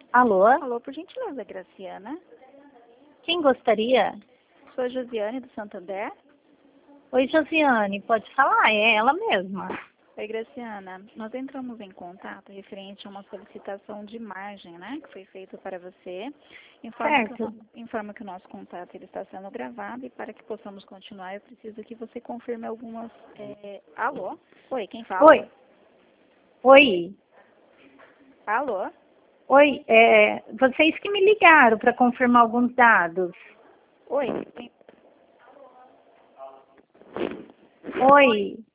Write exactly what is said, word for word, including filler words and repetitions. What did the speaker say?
Alô? Alô, por gentileza, Graciana. Quem gostaria? Sou a Josiane do Santander. Oi, Josiane, pode falar, é ela mesma. Oi, Graciana. Nós entramos em contato referente a uma solicitação de imagem, né, que foi feita para você. Informa que, Certo. o- informa que o nosso contato ele está sendo gravado e para que possamos continuar, eu preciso que você confirme algumas... é, Alô? Oi, quem fala? Oi. Oi. Alô? Oi, é, vocês que me ligaram para confirmar alguns dados. Oi, quem... Oi.